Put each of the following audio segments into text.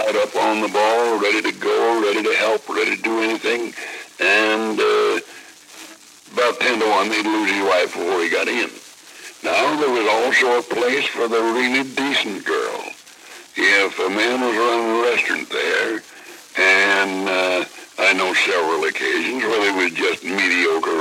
right up on the ball, ready to go, ready to help, ready to do anything. And about 10 to 1, he'd lose his wife before he got in. Now, there was also a place for the really decent girl. If a man was running a restaurant there, and I know several occasions where there was just mediocre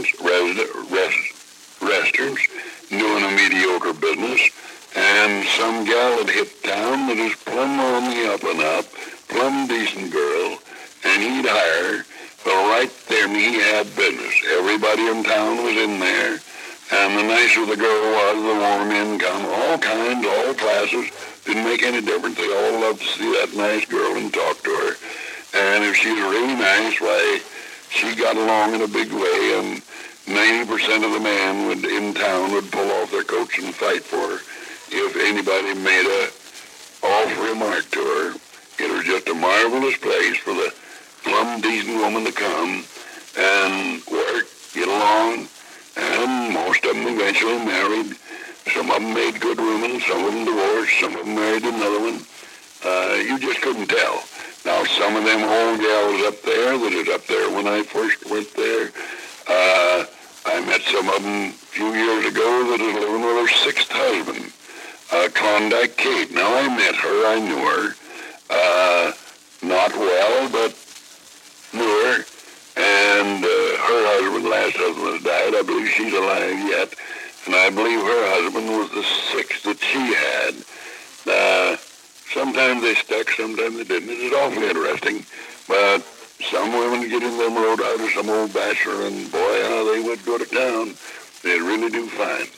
restaurants doing a mediocre business, and some gal had hit town that was plumb on the up and up, plumb decent girl, and he'd hire her. Well, right there, he had business. Everybody in town was in there, and the nicer the girl was, the more men come. All kinds, all classes. Didn't make any difference. They all loved to see that nice girl and talk to her. And if she was really nice, why, she got along in a big way, and 90% of the men in town would pull off their coats and fight for her. If anybody made a off remark to her, it was just a marvelous place for the plumb decent woman to come and work, get along, and most of them eventually married. Some of them made good women, some of them divorced, some of them married another one. You just couldn't tell. Now, some of them old gals up there that was up there when I first went there, I met some of them a few years ago that was living with her sixth husband, Klondike Kate. Now, I met her, I knew her, not well, but knew her, and her husband, last husband, has died. I believe she's alive yet, and I believe her husband was the sixth that she had. Sometimes they stuck, sometimes they didn't. It was awfully interesting, but some women get in them road out of some old bachelor, and boy, how they would go to town. They'd really do fine.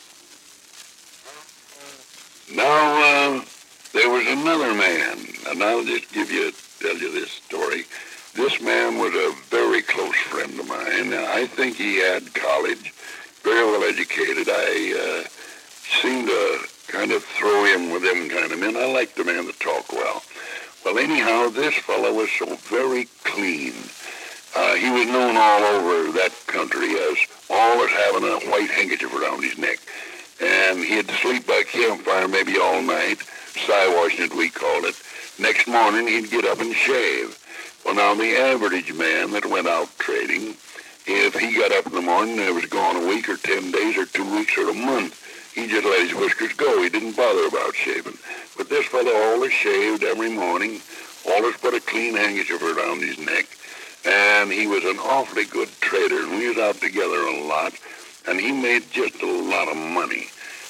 Now, there was another man, and I'll just tell you this story. This man was a very close friend of mine. I think he had college, very well educated. I seemed to kind of throw in with them kind of men. I liked the man that talked well. Well, anyhow, this fellow was so very clean. He was known all over that country as always having a white handkerchief around his neck. And he'd sleep by campfire maybe all night, si-washing it, we called it. Next morning, he'd get up and shave. Well, now, the average man that went out trading, if he got up in the morning and was gone a week or 10 days or 2 weeks or a month, he just let his whiskers go. He didn't bother about shaving. But this fellow always shaved every morning, always put a clean handkerchief around his neck, and he was an awfully good trader. And we was out together a lot, and he made just a lot of money.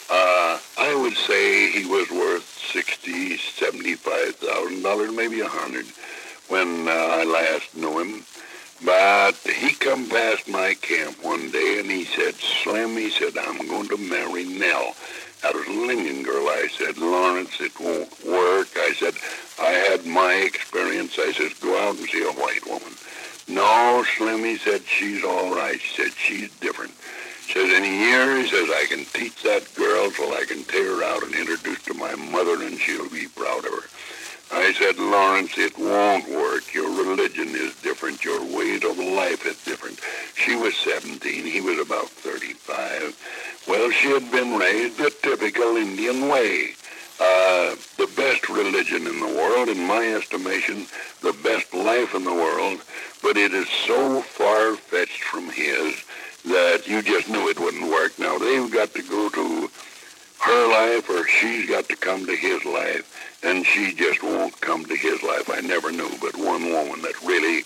I would say he was worth $60,000, $75,000, maybe $100,000 when I last knew him. But he come past my camp one day, and he said, Slim, he said, I'm going to marry Nell. That was a Lincoln girl. I said, Lawrence, it won't work. I said, I had my experience. I said, go out and see a white woman. No, Slim, he said, she's all right. He said, she's different. He says, in a year, he says, I can teach that girl till I can take her out and introduce to my mother, and she'll be proud of her. I said, Lawrence, it won't work. Your religion is different. Your ways of life is different. She was 17. He was about 35. Well, she had been raised the typical Indian way. The best religion in the world, in my estimation, the best life in the world, but it is so far-fetched from his that you just knew it wouldn't work. Now, they've got to go to her life, or she's got to come to his life, and she just won't come to his life. I never knew but one woman that really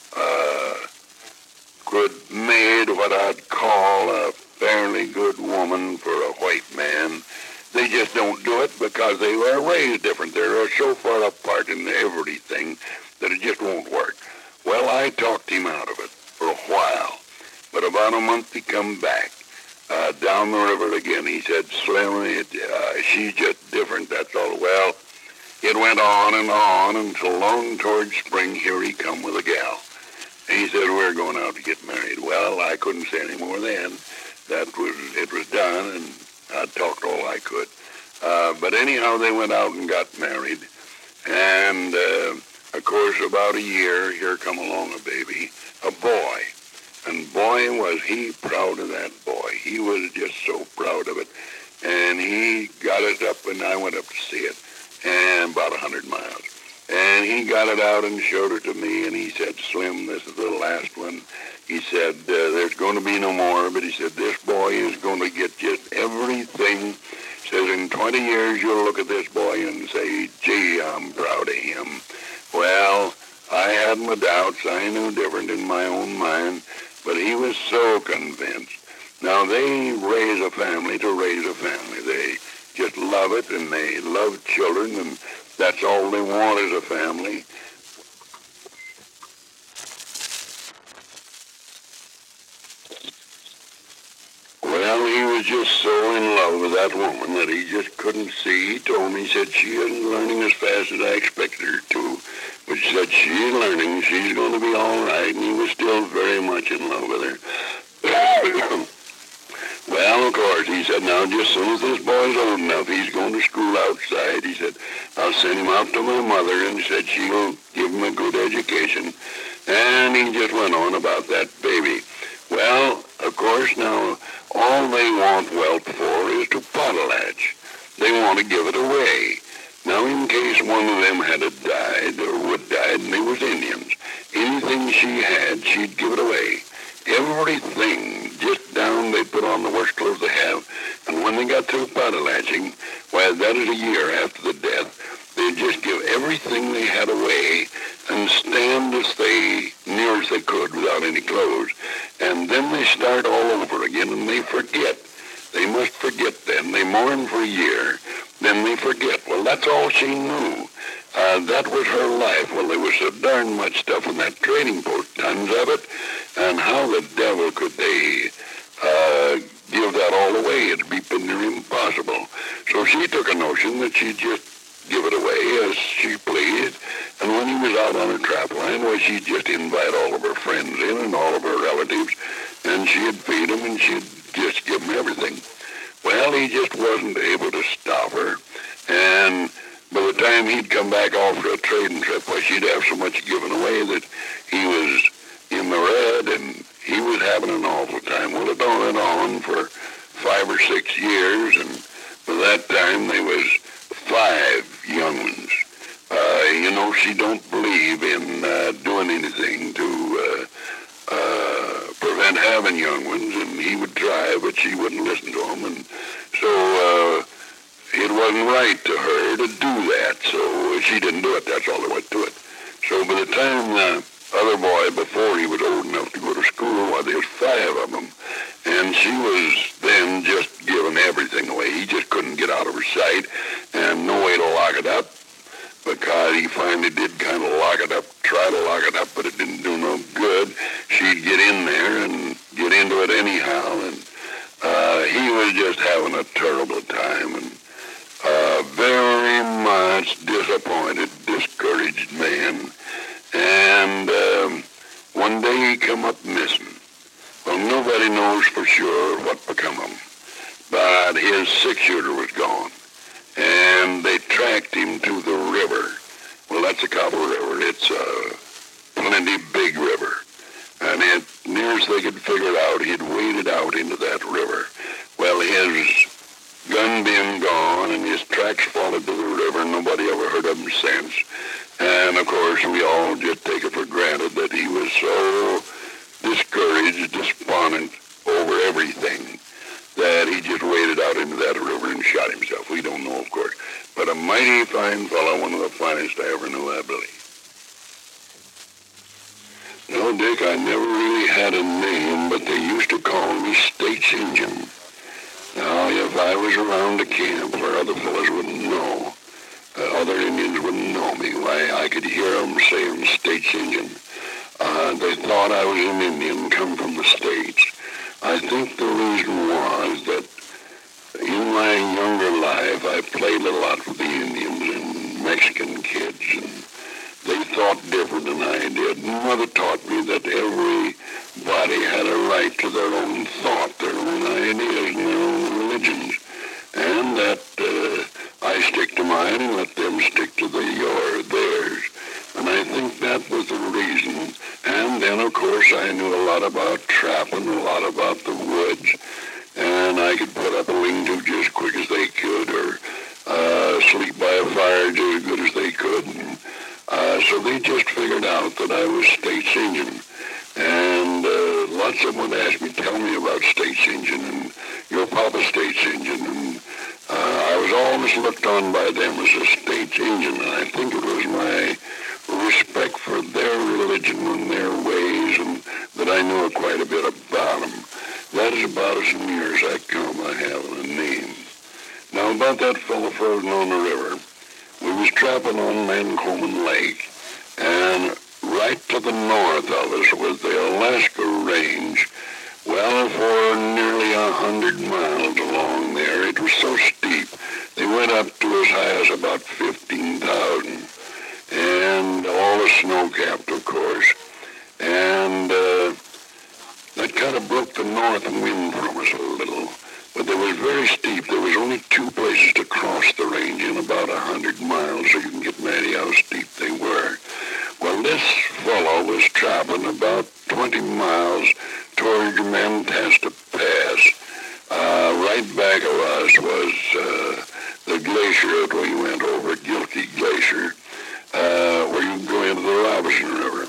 could made what I'd call a fairly good woman for a white man. They just don't do it because they were raised different. They're so far apart in everything that it just won't work. Well, I talked him out of it for a while, but about a month he come back. Down the river again, he said, Slim, she's just different, that's all. Well, it went on until long towards spring, here he come with a gal. And he said, we're going out to get married. Well, I couldn't say any more then. It was done, and I talked all I could. But anyhow, they went out and got married. And, of course, about a year, here come along a baby, a boy. And boy, was he proud of that boy. He was just so proud of it. And he got it up, and I went up to see it, and about 100 miles. he got it out and showed it to me, and he said, Slim, this is the last one. He said, there's going to be no more, but he said, this boy is going to get just everything. He says, in 20 years, you'll look at this boy and say, gee, I'm proud of him. Well, I had my doubts. I knew different in my own mind, but he was so convinced. Now, they raise a family to raise a family. They just love it, and they love children, and that's all they want is a family. Well, he was just so in love with that woman that he just couldn't see. He told me, he said, she isn't learning as fast as I expected her to. But he said, she's learning, she's going to be all right, and he was still very much in love with her. Well, of course, he said, now, just as soon as this boy's old enough, he's going to school outside. He said, I'll send him out to my mother, and he said she'll give him a good education. And he just went on about that baby. Well, of course, now, all they want wealth for is to potlatch. They want to give it away. Now, in case one of them had died or would die, and they was Indians, anything she had, she'd give it away. Everything, just down, they put on the worst clothes they have. And when they got through potlatching, why, that is a year after the death, they'd just give everything they had away and stand as near as they could without any clothes. And then they start all over again, and they forget. They must forget then. They mourn for a year, then they forget. Well, that's all she knew. That was her life. Well, there was so darn much stuff in that trading post, tons of it, and how the devil could they give that all away? It'd be impossible. So she took a notion that she'd just give it away as she pleased, and when he was out on her trap line, well, she'd just invite all of her friends in and all of her relatives, and she'd feed them, and she'd just give them everything. Well, he just wasn't able to stop her, and by the time he'd come back off for a trading trip, well, she'd have so much given away that he was in the red, and he was having an awful time. Well, it went on for 5 or 6 years, and by that time there was 5 young ones. She don't believe in doing anything to prevent having young ones, and he would try, but she wouldn't listen to him, and so it wasn't right to her to do that, so she didn't do it. That's all there was to it. So by the time the other boy, before he was old enough to go to school, well, there was 5 of them, and she was then just giving everything away. He just couldn't get out of her sight, and no way to lock it up, because he finally did kind of lock it up, try to lock it up, but it didn't do no good. She'd get in there and get into it anyhow, and he was just having a terrible time, and very much disappointed, discouraged man. And one day he come up missing. Well, nobody knows for sure what become of him, but his 6-shooter was gone, and they tracked him to the river. Well, that's the Cabo River. It's a plenty big river, and near as they could figure it out, he'd waded out into that river. Well, his gun being gone and his tracks followed to the river, nobody ever heard of him since. And, of course, we all just take it for granted that he was so discouraged, despondent over everything, that he just waded out into that river and shot himself. We don't know, of course. But a mighty fine fellow, one of the finest I ever knew, I believe. No, Dick, I never really had a name, but they used to call me State's Injun. Now, if I was around the camp where other fellows wouldn't know, other Indians wouldn't know me, why, I could hear them saying State's Injun. They thought I was an Indian, come from the States. I think the reason was that in my younger life, I played a lot with the Indians and Mexican kids, and they thought different than I did. Mother taught me that everybody had a right to their own thought, their own ideas, and their own religions, and that I stick to mine and let them stick to theirs. And I think that was the reason. And then, of course, I knew a lot about trapping, a lot about the woods, and I could put up a lean-to just as quick as they could, or sleep by a fire just as good as they could. And So they just figured out that I was State's Injun. And lots of them would ask me, tell me about State's Injun and your Papa State's Injun. And I was always looked on by them as a State's Injun. And I think it was my respect for their religion and their ways and that I knew quite a bit about them. That is about as near as I come I have a name. Now about that fellow frozen on the river. We was trapping on Mancoman Lake, and right to the north of us was the Alaska Range. Well, for nearly 100 miles along there, it was so steep. They went up to as high as about 15,000, and all the snow-capped, of course. And that kind of broke the north wind from us a little. But they was very steep. There was only two places to cross the range in about 100 miles, so you can get mad how steep they were. Well, this fellow was trapping about 20 miles towards Mantasta Pass. Right back of us was the glacier that we went over, Gilkey Glacier, where you can go into the Robertson River.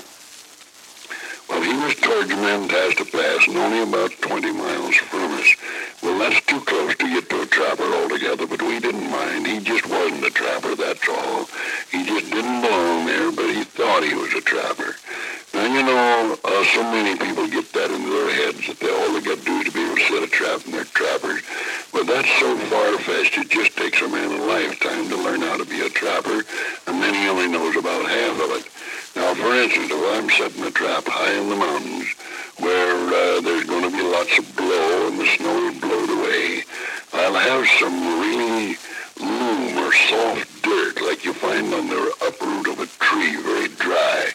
Well, he was towards Mantasta Pass and only about 20 miles from us. Well, that's too close to get to a trapper altogether, but we didn't mind. He just wasn't a trapper, that's all. He just didn't belong there, but he thought he was a trapper. Now, you know, so many people get that into their heads that all they got to do is to be able to set a trap and they're trappers. But that's so far-fetched, it just takes a man a lifetime to learn how to be a trapper, and then he only knows about half of it. Now, for instance, if I'm setting a trap high in the mountains where there's going to be lots of blow and the snow is blowed away, I'll have some really loam or soft dirt like you find on the uproot of a tree, very dry.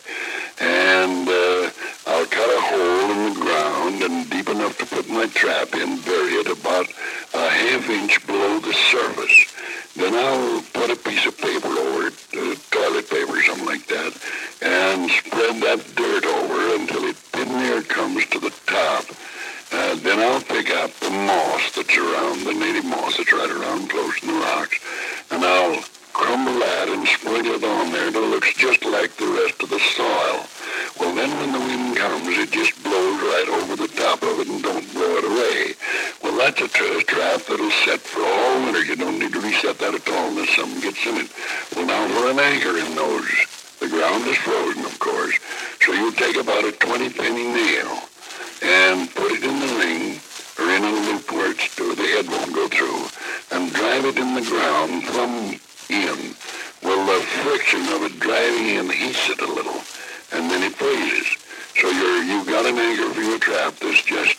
And I'll cut a hole in the ground and deep enough to put my trap in, bury it about a half-inch below the surface. Then I'll put a piece of paper over it, toilet paper or something like that, and spread that dirt over until it near comes to the top. Then I'll pick up the moss that's around, the native moss that's right around close to the rocks, and I'll crumble that and sprinkle it on there until it looks just like the rest of the soil. Well, then when the wind comes, it just blows right over the top of it and don't blow it away. Well, that's a trap that'll set for all winter. You don't need to reset that at all unless something gets in it. Well, now for an anchor in those, the ground is frozen, of course, so you take about a 20-penny nail and put it in the ring or in a loop where the head won't go through, and drive it in the ground plumb in. Well, the friction of it driving in heats it a little, and then it freezes. So you've got an anchor for your trap that's just,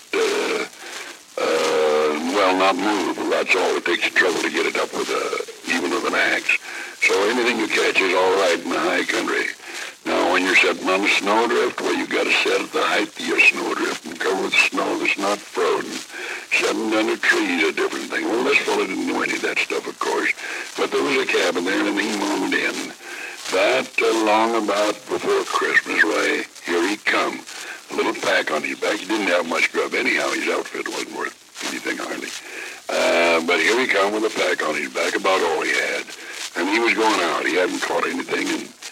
not movable. That's all. It takes trouble to get it up with even with an axe. So anything you catch is all right in the high country. Now, when you're setting on a snowdrift, well, you've got to set at the height of your snowdrift and cover with snow that's not frozen. Setting under trees is a different thing. Well, this fellow didn't know any of that stuff, of course, but there was a cabin there, and he moved in. That long about before Christmas, why, here he come. A little pack on his back. He didn't have much grub anyhow. His outfit wasn't worth anything hardly. But here he come with a pack on his back, about all he had. And he was going out. He hadn't caught anything, and